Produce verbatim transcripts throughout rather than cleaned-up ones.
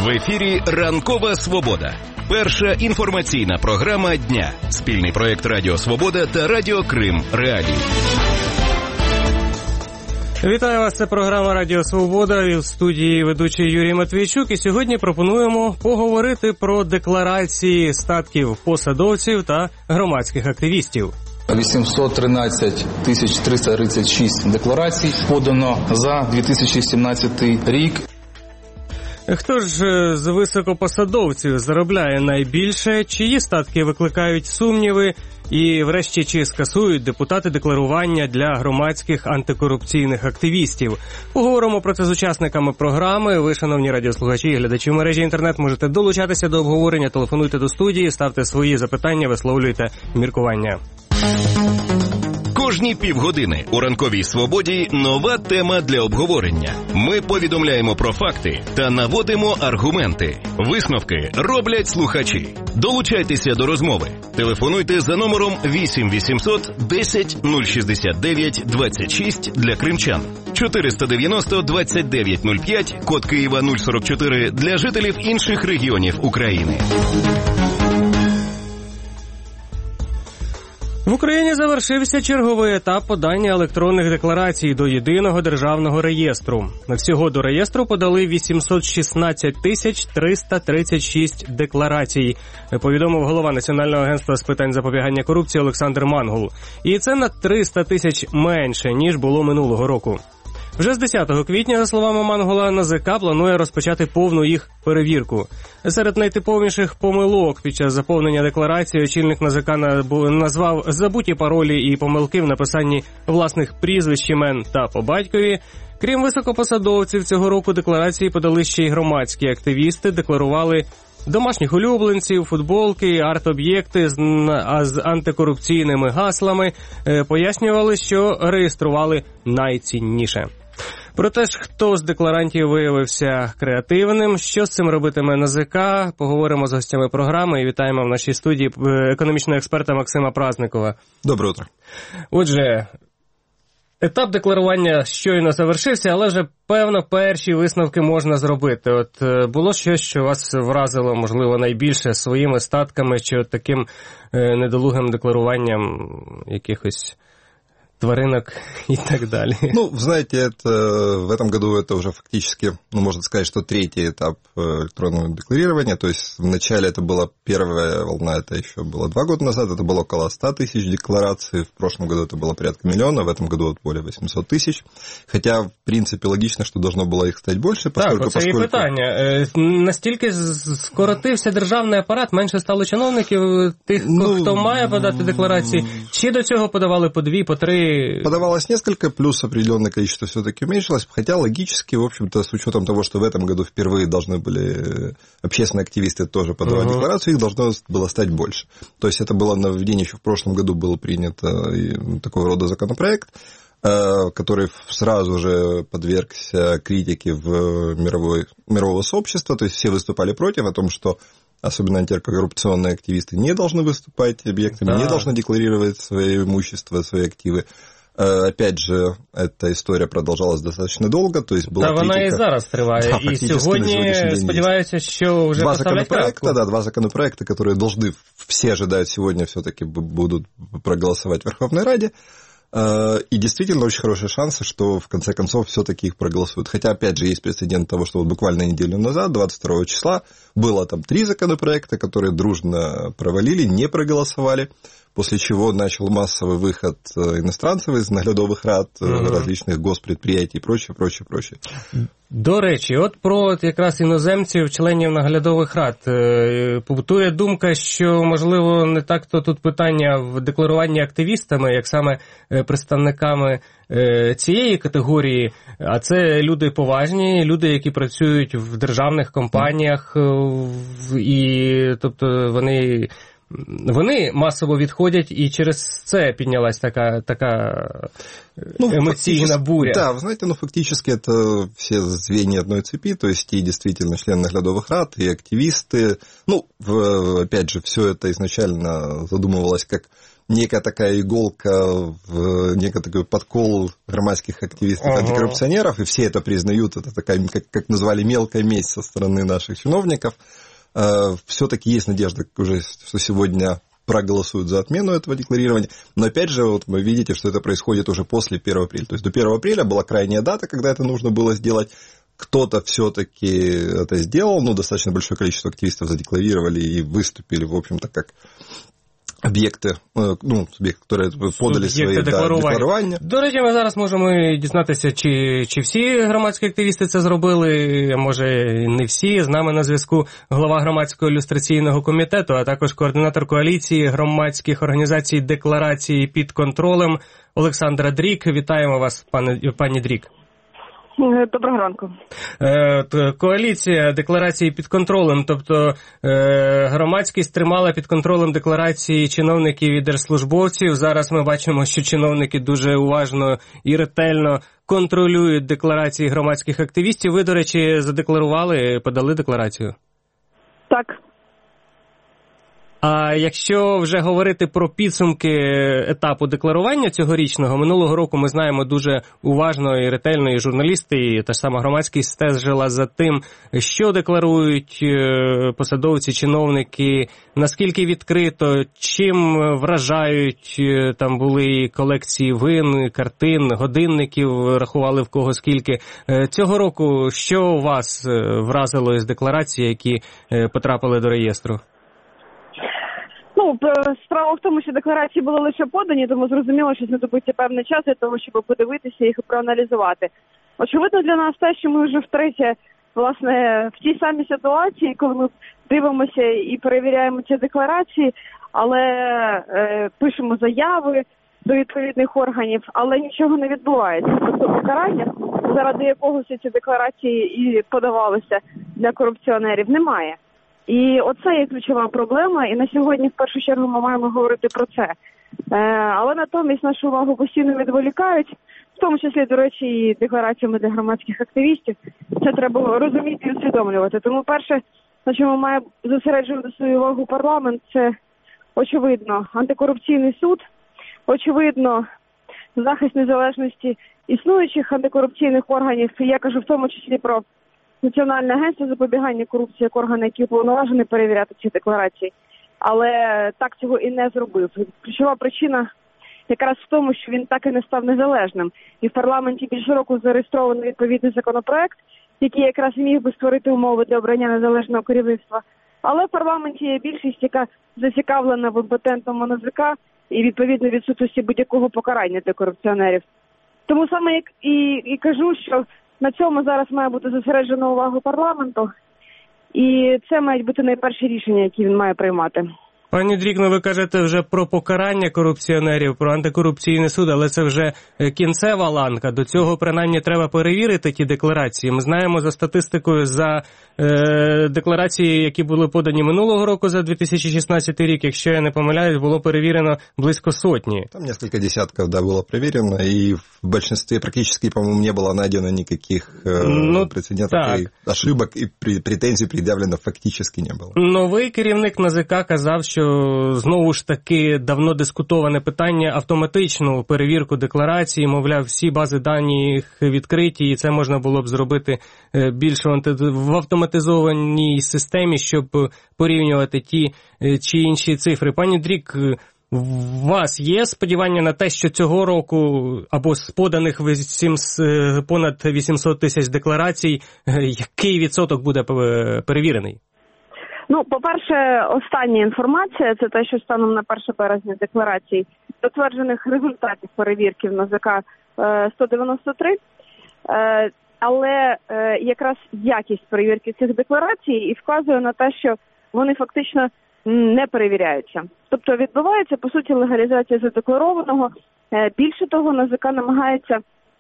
В ефірі «Ранкова Свобода». Перша інформаційна програма дня. Спільний проєкт Радіо Свобода та Радіо Крим Реалії. Вітаю вас, це програма Радіо Свобода, і в студії ведучий Юрій Матвійчук. І сьогодні пропонуємо поговорити про декларації статків посадовців та громадських активістів. вісімсот тринадцять тисяч триста тридцять шість декларацій подано за дві тисячі сімнадцятий рік. Хто ж з високопосадовців заробляє найбільше, чиї статки викликають сумніви і, врешті, чи скасують депутати декларування для громадських антикорупційних активістів? Поговоримо про це з учасниками програми. Ви, шановні радіослухачі і глядачі в мережі інтернет, можете долучатися до обговорення, телефонуйте до студії, ставте свої запитання, висловлюйте міркування. Кожні півгодини у «Ранковій Свободі» нова тема для обговорення. Ми повідомляємо про факти та наводимо аргументи. Висновки роблять слухачі. Долучайтеся до розмови. Телефонуйте за номером вісім вісімсот десять нуль шістдесят дев'ять двадцять шість для кримчан, чотириста дев'яносто двадцять дев'ять нуль п'ять, код Києва нуль сорок чотири для жителів інших регіонів України. В Україні завершився черговий етап подання електронних декларацій до Єдиного державного реєстру. Всього до реєстру подали вісімсот шістнадцять тисяч триста тридцять шість декларацій, повідомив голова Національного агентства з питань запобігання корупції Олександр Мангул. І це на триста тисяч менше, ніж було минулого року. Вже з десятого квітня, за словами Мангула, НАЗК планує розпочати повну їх перевірку. Серед найтиповіших помилок під час заповнення декларації очільник НАЗК назвав забуті паролі і помилки в написанні власних прізвищ, імен та по батькові. Крім високопосадовців, цього року декларації подали ще й громадські активісти, декларували домашніх улюбленців, футболки, арт-об'єкти з, а з антикорупційними гаслами, пояснювали, що реєстрували найцінніше. Проте ж, хто з декларантів виявився креативним, що з цим робитиме НАЗК, поговоримо з гостями програми і вітаємо в нашій студії економічного експерта Максима Праздникова. Доброе утро. Отже, етап декларування щойно завершився, але вже, певно, перші висновки можна зробити. От було щось, що вас вразило, можливо, найбільше своїми статками чи от таким е, недолугим декларуванням якихось тваринок и так далее. Ну, знаете, это, в этом году это уже фактически, ну, можно сказать, что третий этап электронного декларирования. То есть вначале это была первая волна, это еще было два года назад, это было около ста тысяч деклараций, в прошлом году это было порядка миллиона, в этом году вот более восемьсот тысяч. Хотя, в принципе, логично, что должно было их стать больше, поскольку... Так, оце і питання. Настільки скоротився державний апарат, менше стало чиновників, тих, ну, хто має подати декларації, чи до цього подавали по дві, по три? Подавалось несколько, плюс определенное количество все-таки уменьшилось, хотя логически, в общем-то, с учетом того, что в этом году впервые должны были общественные активисты тоже подавать uh-huh. декларацию, их должно было стать больше. То есть это было нововведение, еще в прошлом году был принят такого рода законопроект, который сразу же подвергся критике в мировой, мирового сообщества, то есть все выступали против, о том, что особенно антикоррупционные активисты не должны выступать объектами, да. не должны декларировать свое имущество, свои активы. Опять же, эта история продолжалась достаточно долго, то есть была Та критика... вона і зараз триває, да, і сьогодні, сподіваюся, що вже два поставлять крапку. Да, два законопроекта, которые должны, все ожидают, сегодня все-таки будут проголосовать в Верховной Раде. И действительно очень хорошие шансы, что в конце концов все-таки их проголосуют. Хотя, опять же, есть прецедент того, что вот буквально неделю назад, двадцать второго числа, было там три законопроекта, которые дружно провалили, не проголосовали, после чего начал массовый выход иностранцев из наглядовых рад, uh-huh. различных госпредприятий и прочее, прочее, прочее. До речі, от про от якраз іноземців, членів наглядових рад. Побутує думка, що, можливо, не так-то тут питання в декларуванні активістами, як саме представниками цієї категорії, а це люди поважні, люди, які працюють в державних компаніях, і, тобто, вони... Вони масово відходять, і через це піднялась така, така ну, эмоциональная буря. Да, вы знаете, ну, фактически это все звенья одной цепи, то есть и действительно члены наглядовых рад, и активисты. Ну, в, опять же, все это изначально задумывалось как некая такая иголка в некий такой подкол громадских активистов, ага. антикоррупционеров, и все это признают, это такая, как, как назвали, мелкая месть со стороны наших чиновников. Все-таки есть надежда уже, что сегодня проголосуют за отмену этого декларирования. Но опять же, вот вы видите, что это происходит уже после первого апреля. То есть до первого апреля была крайняя дата, когда это нужно было сделать. Кто-то все-таки это сделал, ну, достаточно большое количество активистов задекларировали и выступили, в общем-то, как об'єкти, ну, суб'єкти, які подали свої декларування. До речі, ми зараз можемо дізнатися, чи, чи всі громадські активісти це зробили, а може не всі. З нами на зв'язку голова громадського ілюстраційного комітету, а також координатор коаліції громадських організацій декларації під контролем Олександра Дрік. Вітаємо вас, пане, пані Дрік. Доброго ранку. Коаліція декларації під контролем, тобто громадськість тримала під контролем декларації чиновників і держслужбовців. Зараз ми бачимо, що чиновники дуже уважно і ретельно контролюють декларації громадських активістів. Ви, до речі, задекларували, подали декларацію? Так. А якщо вже говорити про підсумки етапу декларування цьогорічного, минулого року ми знаємо дуже уважно і ретельно, і журналісти, і та ж сама громадськість стежила за тим, що декларують посадовці, чиновники, наскільки відкрито, чим вражають, там були колекції вин, картин, годинників, рахували в кого скільки. Цього року що вас вразило із декларацій, які потрапили до реєстру? Ну, справа в тому, що декларації були лише подані, тому зрозуміло, що знадобиться певний час для того, щоб подивитися їх і проаналізувати. Очевидно для нас те, що ми вже втретє, власне, в тій самій ситуації, коли ми дивимося і перевіряємо ці декларації, але е, пишемо заяви до відповідних органів, але нічого не відбувається. Тобто покарання, заради якого всі ці декларації і подавалися для корупціонерів, немає. І оце є ключова проблема, і на сьогодні в першу чергу ми маємо говорити про це. Е, але натомість нашу увагу постійно відволікають, в тому числі, до речі, і деклараціями для громадських активістів. Це треба розуміти і усвідомлювати. Тому перше, на чому має зосереджувати свою увагу парламент, це, очевидно, антикорупційний суд, очевидно, захист незалежності існуючих антикорупційних органів. Я кажу в тому числі про Національне агентство запобігання корупції як орган, який уповноважений перевіряти ці декларації, але так цього і не зробив. Ключова причина якраз в тому, що він так і не став незалежним. І в парламенті більше року зареєстрований відповідний законопроект, який якраз міг би створити умови для обрання незалежного керівництва. Але в парламенті є більшість, яка зацікавлена в імпотентному НАЗК і відповідно відсутності будь-якого покарання для корупціонерів. Тому саме як і, і кажу, що на цьому зараз має бути зосереджена увага парламенту, і це мають бути найперші рішення, які він має приймати. Пані Дрік, ну ви кажете вже про покарання корупціонерів, про антикорупційний суд, але це вже кінцева ланка. До цього, принаймні, треба перевірити ті декларації. Ми знаємо за статистикою, за е, декларації, які були подані минулого року за дві тисячі шістнадцятий рік, якщо я не помиляюсь, було перевірено близько сотні. Там несколько десятков, да, было проверено, и в большинстве практически, по-моему, не было найдено никаких э, ну, прецедентов, и ошибок, и претензий предъявлено фактически не было. Новий керівник НАЗК казав, що знову ж таки давно дискутоване питання автоматичну перевірку декларації, мовляв, всі бази даних відкриті, і це можна було б зробити більш в автоматизованій системі, щоб порівнювати ті чи інші цифри. Пані Дрік, у вас є сподівання на те, що цього року або з поданих понад вісімсот тисяч декларацій, який відсоток буде перевірений? Ну, по-перше, остання інформація, це те, що станом на перше березня декларацій затверджених результатів перевірки в НАЗК сто дев'яносто три, але якраз якість перевірки цих декларацій і вказує на те, що вони фактично не перевіряються. Тобто відбувається, по суті, легалізація задекларованого. Більше того, НАЗК намагається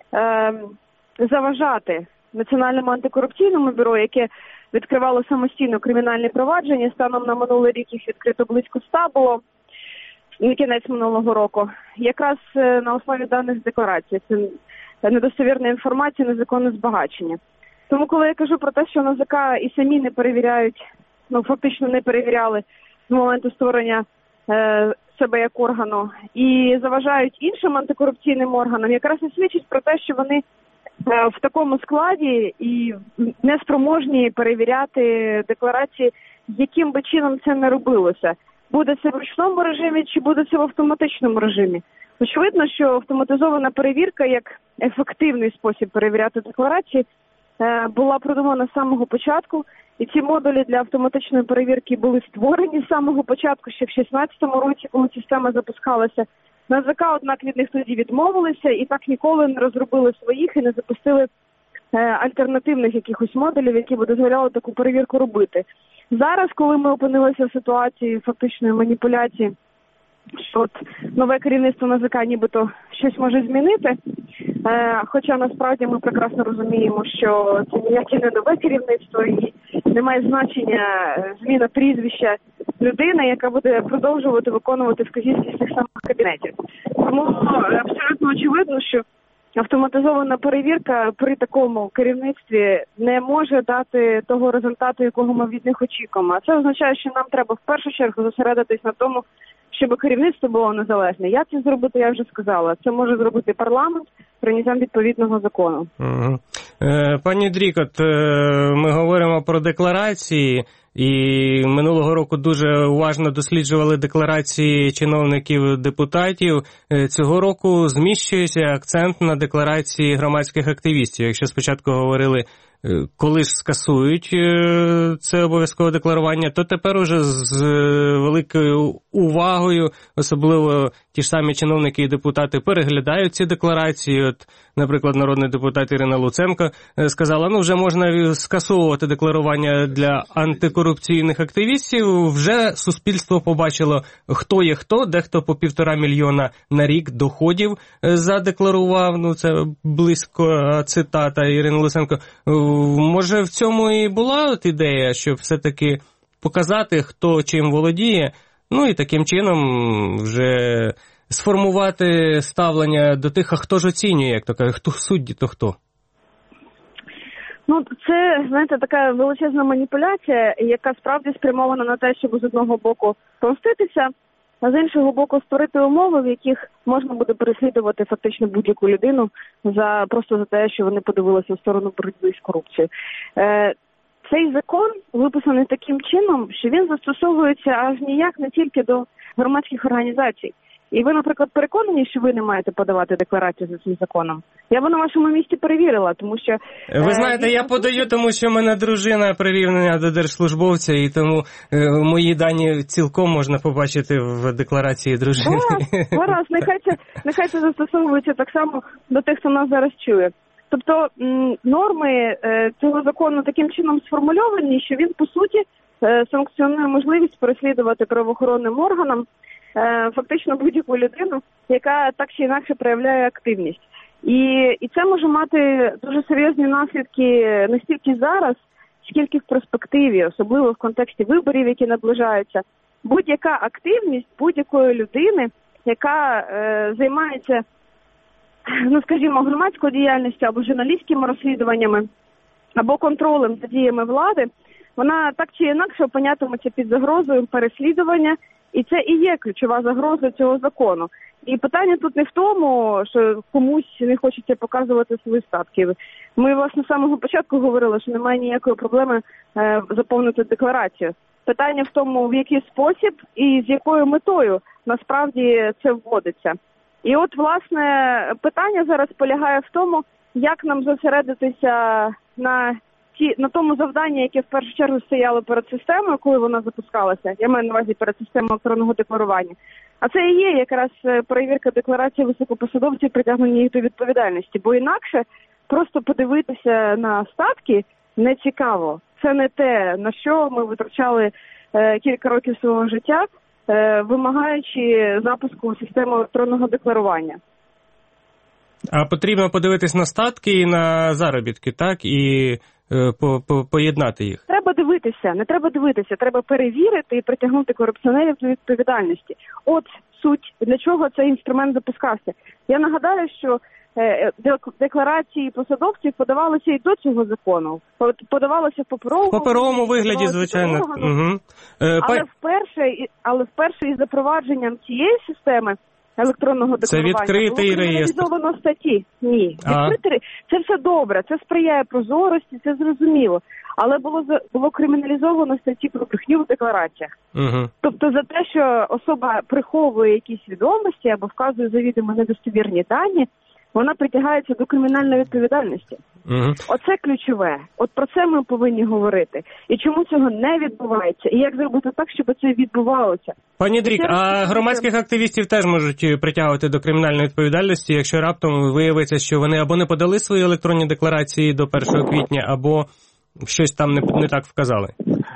заважати Національному антикорупційному бюро, яке відкривало самостійно кримінальні провадження. Станом на минулий рік їх відкрито близько ста було, на кінець минулого року. Якраз на основі даних декларацій. Це недостовірна інформація, незаконне збагачення. Тому, коли я кажу про те, що НАЗК і самі не перевіряють, ну фактично не перевіряли з моменту створення е, себе як органу і заважають іншим антикорупційним органам, якраз і свідчить про те, що вони в такому складі і неспроможні перевіряти декларації, яким би чином це не робилося. Буде це в ручному режимі чи буде це в автоматичному режимі. Очевидно, що автоматизована перевірка як ефективний спосіб перевіряти декларації була продумана з самого початку. І ці модулі для автоматичної перевірки були створені з самого початку, ще в шістнадцятому році, коли система запускалася. НАЗК, однак, від них тоді відмовилися і так ніколи не розробили своїх і не запустили е, альтернативних якихось модулів, які б дозволяли таку перевірку робити. Зараз, коли ми опинилися в ситуації фактичної маніпуляції, що от нове керівництво НАЗК нібито щось може змінити, е, хоча насправді ми прекрасно розуміємо, що це ніяке не нове керівництво і не має значення зміна прізвища людини, яка буде продовжувати виконувати вказівки з тих самих кабінетів. Тому абсолютно очевидно, що автоматизована перевірка при такому керівництві не може дати того результату, якого ми від них очікуємо. А це означає, що нам треба в першу чергу зосередитись на тому, щоб керівництво було незалежне. Як це зробити, я вже сказала. Це може зробити парламент прийняттям відповідного закону. Угу. Е, пані Дрікот, е, ми говоримо про декларації, і минулого року дуже уважно досліджували декларації чиновників-депутатів. Е, цього року зміщується акцент на декларації громадських активістів. Якщо спочатку говорили, коли ж скасують це обов'язкове декларування, то тепер уже з великою увагою, особливо ті ж самі чиновники і депутати, переглядають ці декларації. От, наприклад, народний депутат Ірина Луценко сказала, ну вже можна скасовувати декларування для антикорупційних активістів. Вже суспільство побачило, хто є хто, дехто по півтора мільйона на рік доходів задекларував. Ну це близько цитата Ірини Луценко. Може, в цьому і була от ідея, щоб все-таки показати, хто чим володіє, ну і таким чином вже сформувати ставлення до тих, а хто ж оцінює, як то кажуть, хто судді, то хто? Ну, це, знаєте, така величезна маніпуляція, яка справді спрямована на те, щоб з одного боку помститися, а з іншого боку створити умови, в яких можна буде переслідувати фактично будь-яку людину за просто за те, що вони подивилися в сторону боротьби з корупцією. Е, цей закон виписаний таким чином, що він застосовується аж ніяк не тільки до громадських організацій. І ви, наприклад, переконані, що ви не маєте подавати декларацію за цим законом? Я б на вашому місці перевірила, тому що... Ви знаєте, е, я подаю, тому що в мене дружина прирівнена до держслужбовця, і тому е, мої дані цілком можна побачити в декларації дружини. Гаразд, гаразд, нехай це, нехай це застосовується так само до тих, хто нас зараз чує. Тобто м, норми е, цього закону таким чином сформульовані, що він, по суті, е, санкціонує можливість переслідувати правоохоронним органам фактично будь-яку людину, яка так чи інакше проявляє активність. І, і це може мати дуже серйозні наслідки не стільки зараз, скільки в перспективі, особливо в контексті виборів, які наближаються. Будь-яка активність будь-якої людини, яка е, займається, ну скажімо, громадською діяльністю або журналістськими розслідуваннями, або контролем за діями влади, вона так чи інакше опинятиметься під загрозою переслідування. І це і є ключова загроза цього закону. І питання тут не в тому, що комусь не хочеться показувати свої статки. Ми, власне, з самого початку говорили, що немає ніякої проблеми е, заповнити декларацію. Питання в тому, в який спосіб і з якою метою насправді це вводиться. І от, власне, питання зараз полягає в тому, як нам зосередитися на ті, на тому завданні, яке в першу чергу стояло перед системою, коли вона запускалася. Я маю на увазі перед системою електронного декларування. А це і є якраз перевірка декларації високопосадовців, притягнення їх до відповідальності. Бо інакше просто подивитися на статки не цікаво. Це не те, на що ми витрачали е, кілька років свого життя, е, вимагаючи запуску системи електронного декларування. А потрібно подивитись на статки і на заробітки, так? І е, по, по, поєднати їх? Треба дивитися, не треба дивитися. Треба перевірити і притягнути корупціонерів до відповідальності. От суть, для чого цей інструмент запускався. Я нагадаю, що декларації посадовців подавалися і до цього закону. Подавалося в паперовому, в паперовому вигляді, звичайно. Угу. Е, але, па... вперше, але вперше із запровадженням цієї системи електронного декларування це відкритий реєстр. Криміналізовано статті. Ні, відкритий. Це все добре, це сприяє прозорості, це зрозуміло. Але було було криміналізовано статті про брехню в деклараціях. Угу. Тобто за те, що особа приховує якісь відомості або вказує завідомо недостовірні дані, вона притягається до кримінальної відповідальності. Угу. Оце ключове. От про це ми повинні говорити. І чому цього не відбувається? І як зробити так, щоб це відбувалося? Пані Дрік, а громадських активістів теж можуть притягувати до кримінальної відповідальності, якщо раптом виявиться, що вони або не подали свої електронні декларації до першого квітня, або щось там не, не так вказали?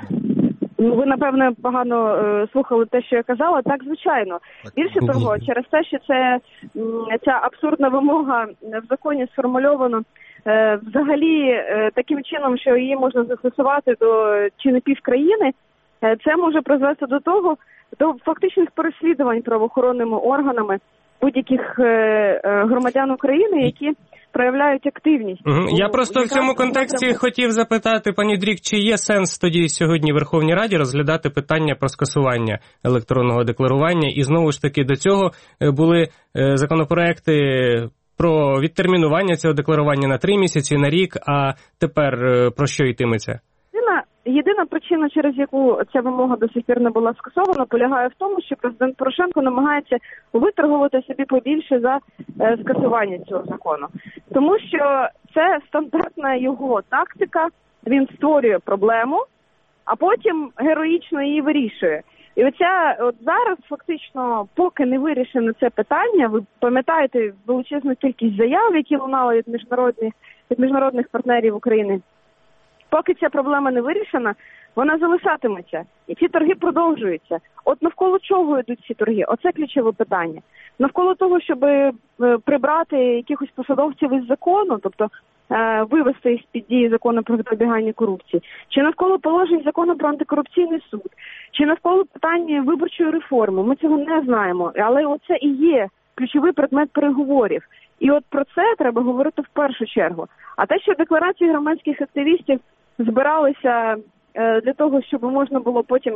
Ну, ви, напевне, погано е, слухали те, що я казала. Так, звичайно. Більше того, через те, що це, ця абсурдна вимога в законі сформульована е, взагалі е, таким чином, що її можна застосувати до чи не півкраїни, е, це може призвести до того, до фактичних переслідувань правоохоронними органами будь-яких е, е, громадян України, які проявляють активність. Угу. Я просто в цьому контексті хотів запитати, пані Дрік, чи є сенс тоді сьогодні в Верховній Раді розглядати питання про скасування електронного декларування? І знову ж таки до цього були законопроекти про відтермінування цього декларування на три місяці, на рік, а тепер про що йтиметься? Єдина причина, через яку ця вимога до сих пір не була скасована, полягає в тому, що президент Порошенко намагається виторгувати собі побільше за е, скасування цього закону. Тому що це стандартна його тактика, він створює проблему, а потім героїчно її вирішує. І оця, от зараз фактично, поки не вирішено це питання, ви пам'ятаєте величезну кількість заяв, які лунали від міжнародних, від міжнародних партнерів України. Поки ця проблема не вирішена, вона залишатиметься. І ці торги продовжуються. От навколо чого йдуть ці торги? Оце ключове питання. Навколо того, щоб прибрати якихось посадовців із закону, тобто вивести із-під дії закону про запобігання корупції, чи навколо положень закону про антикорупційний суд, чи навколо питання виборчої реформи. Ми цього не знаємо, але оце і є ключовий предмет переговорів. І от про це треба говорити в першу чергу. А те, що декларації громадських активістів збиралися для того, щоб можна було потім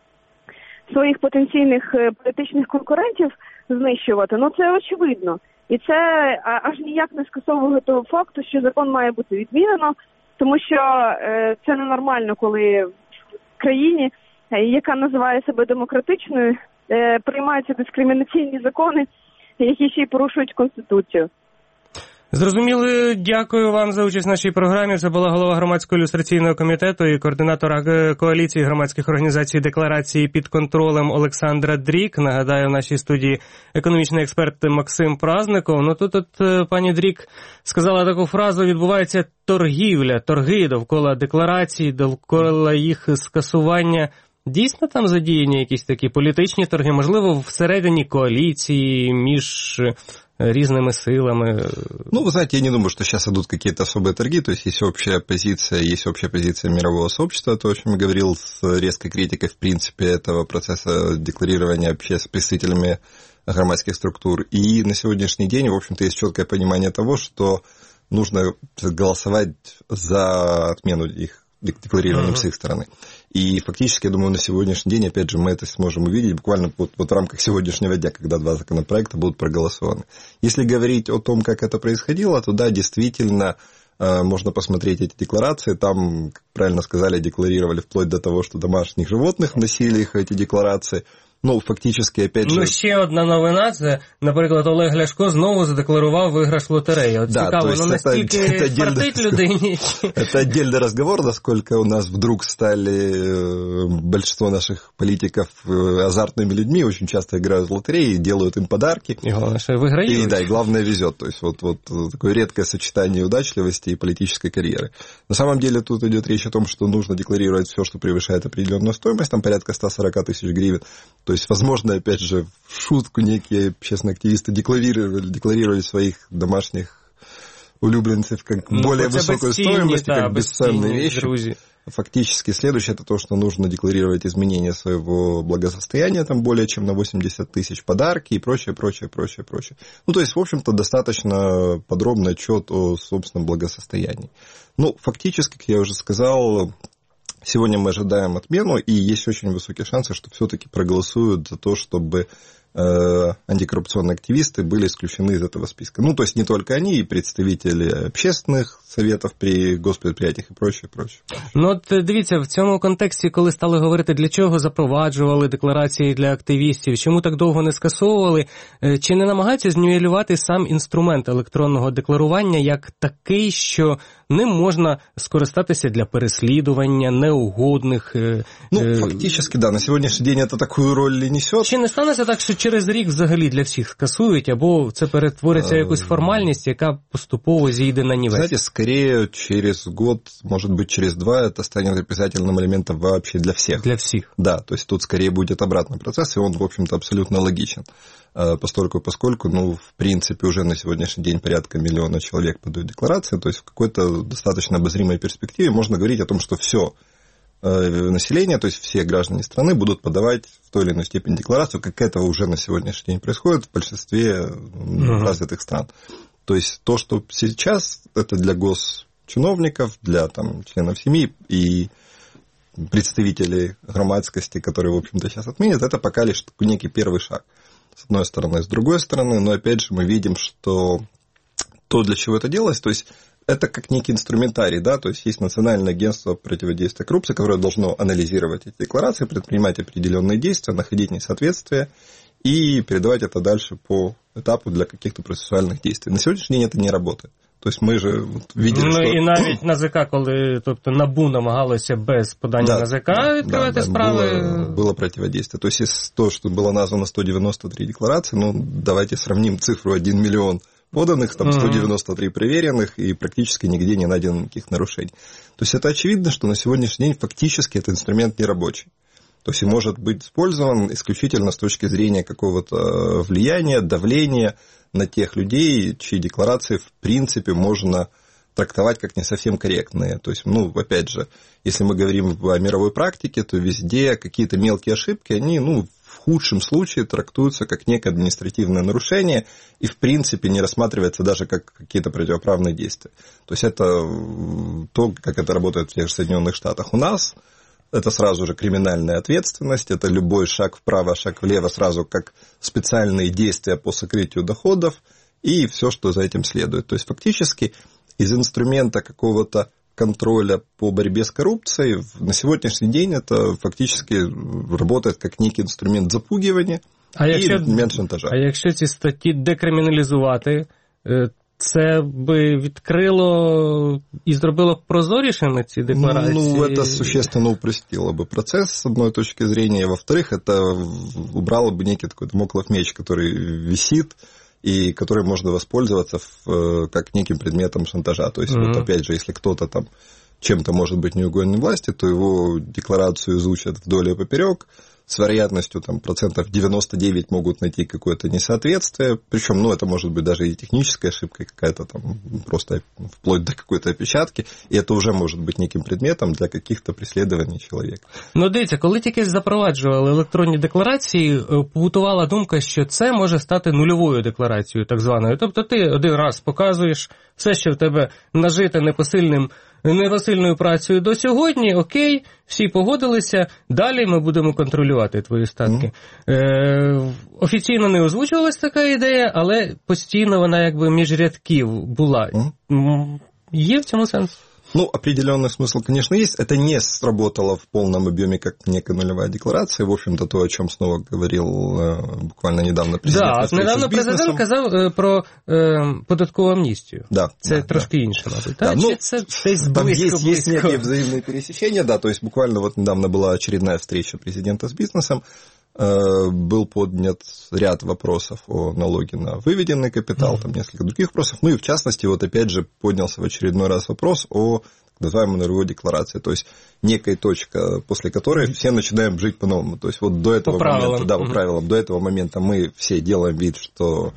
своїх потенційних політичних конкурентів знищувати, ну це очевидно. І це аж ніяк не скасовує того факту, що закон має бути відмінено, тому що це ненормально, коли в країні, яка називає себе демократичною, приймаються дискримінаційні закони, які ще й порушують Конституцію. Зрозуміло, дякую вам за участь в нашій програмі. Це була голова громадського люстраційного комітету і координатор коаліції громадських організацій декларації під контролем Олександра Дрік. Нагадаю, в нашій студії економічний експерт Максим Празников. Ну тут, тут пані Дрік сказала таку фразу: відбувається торгівля, торги довкола декларацій, довкола їх скасування. Дійсно там задіяні якісь такі політичні торги, можливо, всередині коаліції, між разными силами? Ну, вы знаете, я не думаю, что сейчас идут какие-то особые торги, то есть есть общая позиция, есть общая позиция мирового сообщества, то, о чем я говорил, с резкой критикой, в принципе, этого процесса декларирования вообще с представителями громадских структур. И на сегодняшний день, в общем-то, есть четкое понимание того, что нужно голосовать за отмену их декларирования uh-huh. с их стороны. И фактически, я думаю, на сегодняшний день, опять же, мы это сможем увидеть буквально вот, вот в рамках сегодняшнего дня, когда два законопроекта будут проголосованы. Если говорить о том, как это происходило, то да, действительно, можно посмотреть эти декларации. Там, как правильно сказали, декларировали вплоть до того, что домашних животных вносили их, эти декларации. Ну, фактично, опять же... Ну, ще одна новина, це, наприклад, Олег Ляшко знову задекларував виграш в лотереї. От да, цікаво, ну настільки спортить людині. Это отдельный разговор, насколько у нас вдруг стали большинство наших политиков азартными людьми, очень часто играют в лотереи, делают им подарки. И главное, что выиграют. И, да, и главное, везет. То есть вот, вот такое редкое сочетание удачливости и политической карьеры. На самом деле тут идет речь о том, что нужно декларировать все, что превышает определенную стоимость, там порядка сто сорок тысяч гривен. То есть, возможно, опять же, в шутку некие общественные активисты декларировали, декларировали своих домашних улюбленцев как ну, более высокой стоимости, да, как бесценные вещи. Друзі. Фактически следующее, это то, что нужно декларировать изменения своего благосостояния там более чем на восемьдесят тысяч, подарки и прочее, прочее, прочее, прочее. Ну, то есть, в общем-то, достаточно подробный отчет о собственном благосостоянии. Ну, фактически, как я уже сказал, сегодня мы ожидаем отмену, и есть очень высокие шансы, что все-таки проголосуют за то, чтобы антикоррупционные активисты были исключены из этого списка. Ну, то есть, не только они, и представители общественних советів при госпредприятиях і прочее, прочее. Ну, от дивіться, в цьому контексті, коли стали говорити, для чого запроваджували декларації для активістів, чому так довго не скасовували, чи не намагаються знівелювати сам інструмент електронного декларування як такий, що ним можна скористатися для переслідування неугодних... Ну, фактически, да, на сьогоднішній день це таку роль не несе. Чи не станеться так, що через рік взагалі для всіх скасують, або це перетвориться в якусь формальність, яка поступово зійде на нівець? Знаете, скорее через год, может быть, через два, это станет обязательным элементом вообще для всех. Для всех. Да, то есть тут скорее будет обратный процесс, и он, в общем-то, абсолютно логичен. Постольку, поскольку, ну, в принципе, уже на сегодняшний день порядка миллиона человек подают декларации, то есть в какой-то достаточно обозримой перспективе можно говорить о том, что все население, то есть все граждане страны будут подавать в той или иной степени декларацию, как это уже на сегодняшний день происходит в большинстве uh-huh. развитых стран. То есть то, что сейчас, это для госчиновников, для там, членов семьи и представителей громадскости, которые, в общем-то, сейчас отменят, это пока лишь некий первый шаг. С одной стороны, с другой стороны, но опять же мы видим, что то, для чего это делалось, то есть это как некий инструментарий, да, то есть есть Национальное агентство противодействия коррупции, которое должно анализировать эти декларации, предпринимать определенные действия, находить несоответствия и передавать это дальше по этапу для каких-то процессуальных действий. На сегодняшний день это не работает. То есть ми ж видели, ну, що... і навіть НАЗК, коли, тобто НАБУ намагалося без подання да, НАЗК відкривати да, справи. Было, было противодействие. То есть из того, что было названо сто девяносто три декларации, ну, давайте сравним цифру один миллион поданных, там сто девяносто три проверенных, и практически нигде не найдено никаких нарушений. То есть это очевидно, что на сегодняшний день фактически этот инструмент не рабочий. То есть и может быть использован исключительно с точки зрения какого-то влияния, давления на тех людей, чьи декларации в принципе можно трактовать как не совсем корректные. То есть, ну, опять же, если мы говорим о мировой практике, то везде какие-то мелкие ошибки, они, ну, в худшем случае трактуются как некое административное нарушение и, в принципе, не рассматривается даже как какие-то противоправные действия. То есть это то, как это работает в тех же Соединенных Штатах. У нас это сразу же криминальная ответственность, это любой шаг вправо, шаг влево, сразу как специальные действия по сокрытию доходов и все, что за этим следует. То есть фактически из инструмента какого-то контроля по борьбе с коррупцией на сегодняшний день это фактически работает как некий инструмент запугивания а и якщо, мер шантажа. А якщо ці статті декриміналізувати, це би відкрило і зробило прозорішими ці декларації? Ну, это существенно упростило бы процесс, с одной точки зрения, и, во-вторых, это убрало бы некий такой дамоклов меч, который висит, и который можно воспользоваться в, как неким предметом шантажа. То есть, mm-hmm. вот опять же, если кто-то там чем-то может быть неугоден власти, то его декларацию изучат вдоль и поперек, с вероятностью там, процентов девяносто девять могут найти какое-то несоответствие, причем, ну, это может быть даже и техническая ошибка какая-то там, просто вплоть до какой-то опечатки, и это уже может быть неким предметом для каких-то преследований человека. Ну, дивіться, коли тільки запроваджували електронні декларації, побутувала думка, що це може стати нульовою декларацією, так званою. Тобто ти один раз показуєш все, що в тебе нажите непосильним непосильною працею до сьогодні, окей, всі погодилися, далі ми будемо контролювати твої статки. Mm. Е, офіційно не озвучувалась така ідея, але постійно вона якби між рядків була. Mm. Є в цьому сенс? Ну, определенный смысл, конечно, есть. Это не сработало в полном объеме, как некая нулевая декларация. В общем-то, то, о чем снова говорил буквально недавно президент. Да, недавно президент казав про е, податкову амністію. Да, це да, трошки да. інше, мабуть. Да, ну, це десь там близько, есть, близько. есть некие взаимные пересечения, да, то есть буквально вот недавно была очередная встреча президента с бизнесом, был поднят ряд вопросов о налоге на выведенный капитал, mm-hmm. там несколько других вопросов. Ну и в частности, вот опять же поднялся в очередной раз вопрос о так называемой нулевой декларации, то есть некая точка, после которой все начинаем жить по-новому. То есть вот до этого по момента, правилам. да, по mm-hmm. правилам, до этого момента мы все делаем вид, что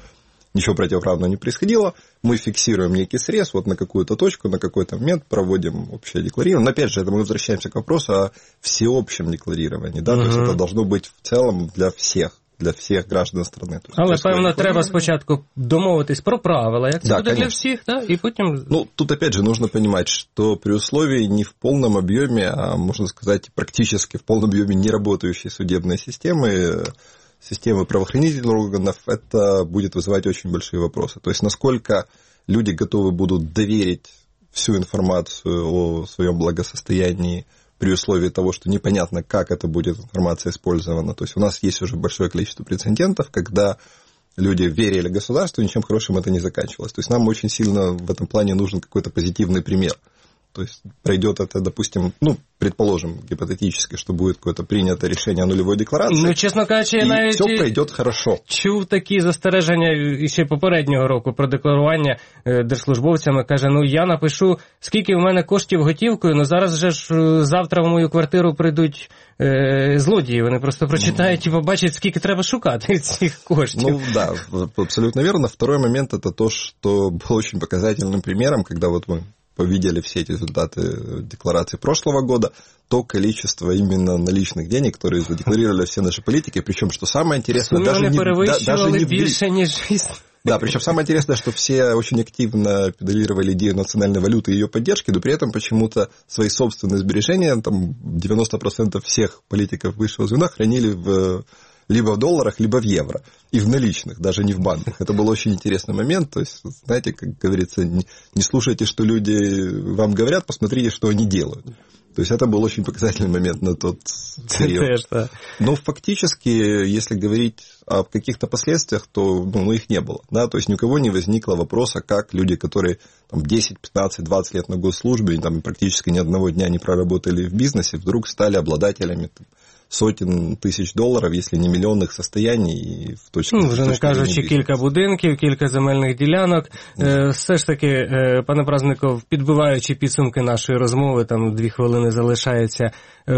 ничего противоправного не происходило, мы фиксируем некий срез вот на какую-то точку, на какой-то момент проводим общее декларирование. Но опять же, это мы возвращаемся к вопросу о всеобщем декларировании, да, uh-huh. то есть это должно быть в целом для всех. Для всіх граждан страны. Але, певно, треба спочатку домовитись про правила, як це да, буде конечно. для всіх, да? И потом... Ну, тут, опять же, нужно понимать, что при условии не в полном объеме, а, можно сказать, практически в полном объеме не работающей судебной системы, системы правоохранительных органов, это будет вызывать очень большие вопросы. То есть, насколько люди готовы будут доверить всю информацию о своем благосостоянии при условии того, что непонятно, как эта будет информация использована. То есть у нас есть уже большое количество прецедентов, когда люди верили государству, и ничем хорошим это не заканчивалось. То есть нам очень сильно в этом плане нужен какой-то позитивный пример. То есть пройдет это, допустим, ну, предположим, гипотетически, что будет какое-то принято решение о нулевой декларации, ну, чесно кажучи, і навіть все пройде хорошо. Чув такі застереження ще попереднього року про декларування держслужбовцями. Каже, ну я напишу, скільки в мене коштів готівкою, ну зараз же ж завтра в мою квартиру прийдуть е, злодії, вони просто прочитають і побачать, скільки треба шукати цих коштів. Ну да, абсолютно верно. Второй момент, это то, что было очень показательным примером, когда вот мы повидели все эти результаты декларации прошлого года, то количество именно наличных денег, которые задекларировали все наши политики, причем, что самое интересное, даже не, да, даже не больше, ніж жизнь. Да, причем самое интересное, что все очень активно педалировали идею национальной валюты и ее поддержки, но при этом почему-то свои собственные сбережения, там девяносто процентов всех политиков высшего звена хранили в... либо в долларах, либо в евро. И в наличных, даже не в банках. Это был очень интересный момент. То есть, знаете, как говорится, не слушайте, что люди вам говорят, посмотрите, что они делают. То есть, это был очень показательный момент на тот период. Но фактически, если говорить о каких-то последствиях, то ну, их не было. Да? То есть, ни у кого не возникло вопроса, как люди, которые там, десять, пятнадцать, двадцать лет на госслужбе, и там, практически ни одного дня не проработали в бизнесе, вдруг стали обладателями там, сотень тисяч доларів, якщо не мільйонних состоянь і в точці. Ну, вже не кажучи, кілька будинків, кілька земельних ділянок. Mm. Все ж таки, пане Праздников, підбиваючи підсумки нашої розмови, там дві хвилини залишається,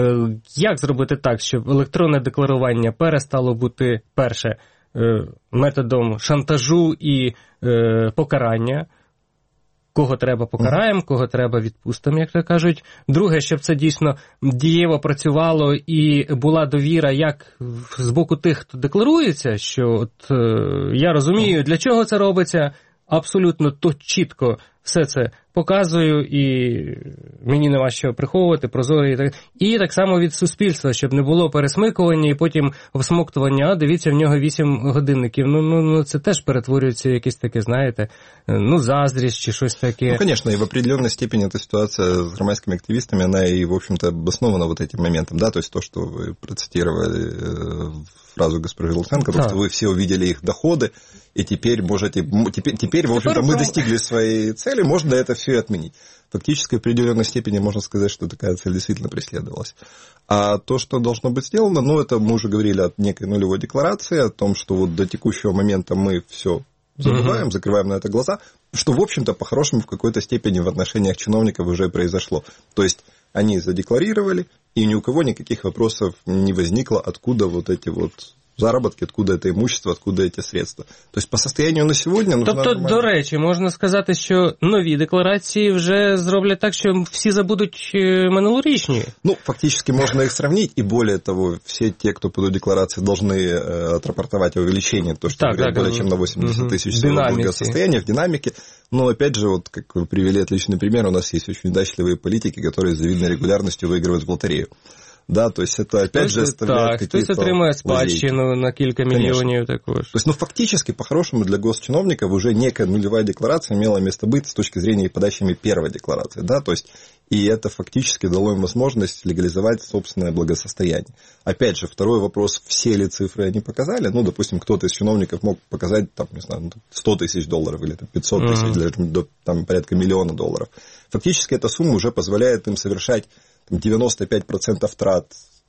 як зробити так, щоб електронне декларування перестало бути, перше, методом шантажу і покарання, кого треба покараємо, кого треба відпустимо, як то кажуть. Друге, щоб це дійсно дієво працювало і була довіра як з боку тих, хто декларується, що от, е, я розумію, для чого це робиться, абсолютно то чітко все це показую, і мені нема що приховувати, прозоро і так. І так само від суспільства, щоб не було пересмикування і потім всмоктування, а дивіться, в нього вісім годинників. Ну, ну, ну це теж перетворюється в якесь таке, знаєте, ну, заздрість чи щось таке. Ну, конечно, и в определенной степени эта ситуация с громадскими активистами, она и, в общем-то, обоснована вот этим моментом, да, то есть то, что вы процитировали фразу госпожи Луценко, да. Что вы все увидели их доходы, и теперь можете, теперь, теперь в общем-то, мы достигли своей цели, можно это все и отменить. Фактически в определенной степени можно сказать, что такая цель действительно преследовалась. А то, что должно быть сделано, ну, это мы уже говорили о некой нулевой декларации, о том, что вот до текущего момента мы все забываем, uh-huh. закрываем на это глаза, что, в общем-то, по-хорошему в какой-то степени в отношениях чиновников уже произошло. То есть они задекларировали, и ни у кого никаких вопросов не возникло, откуда вот эти вот заробітки, откуда це имущество, откуда ці средства. Тобто, по состоянию на сьогодні... Тобто, нормально... до речі, можна сказати, що нові декларації вже зроблять так, що всі забудуть минулорічні? Ну, фактически можно их сравнить, и более того, все те, кто подают декларации, должны отрапортовать о увеличении, то, что так, говорят, так, более чем на восемьдесят угу. тысяч своего благосостояния в динамике. Но, опять же, вот как вы привели отличный пример, у нас есть очень удачливые политики, которые с завидной регулярностью выигрывают в лотерею. Да, то есть это опять хтось, же оставляет так, какие-то хтось отримує спадщину на кілька мільйонів також. То есть, ну, фактически, по-хорошему, для госчиновников уже некая нулевая декларация имела место быть с точки зрения подачи ими первой декларации, да, то есть, и это фактически дало им возможность легализовать собственное благосостояние. Опять же, второй вопрос, все ли цифры они показали, ну, допустим, кто-то из чиновников мог показать, там, не знаю, сто тысяч долларов или пятьсот тысяч, mm-hmm. или там, порядка миллиона долларов. Фактически, эта сумма уже позволяет им совершать девяносто пять процентов трат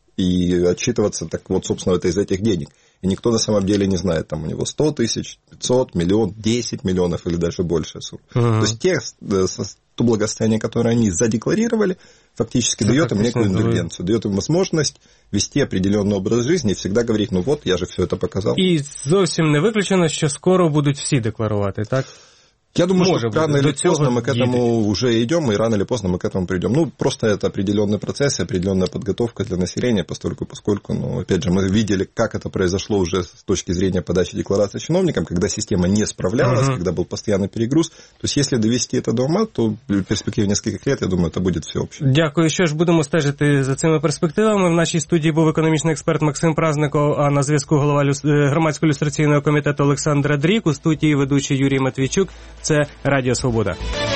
и отчитываться, так вот, собственно, это из этих денег. И никто на самом деле не знает, там у него сто тысяч, пятьсот, миллион, десять миллионов или даже больше сумм. Uh-huh. То есть те, то благосостояние, которое они задекларировали, фактически это дает им некую индульгенцию, дает им возможность вести определенный образ жизни и всегда говорить, ну вот, я же все это показал. І зовсім не виключено, що скоро будуть всі декларувати, так? Я думаю, Может что рано быть, или поздно мы к этому едет. уже идем, и рано или поздно мы к этому придем. Ну, просто это определенный процесс, определенная подготовка для населения, постольку, поскольку, ну, опять же, мы видели, как это произошло уже с точки зрения подачи декларации чиновникам, когда система не справлялась, uh-huh. когда был постоянный перегруз. То есть, если довести это до ума, то в перспективе нескольких лет, я думаю, это будет всеобщее. Дякую. Що ж, будемо стежити за цими перспективами. В нашій студії був економічний експерт Максим Празников, а на зв'язку голова люс... громадського люстраційного комітету Олександр Дрік, у студії ведучий Юрій Матвійчук. Це Радіо Свобода.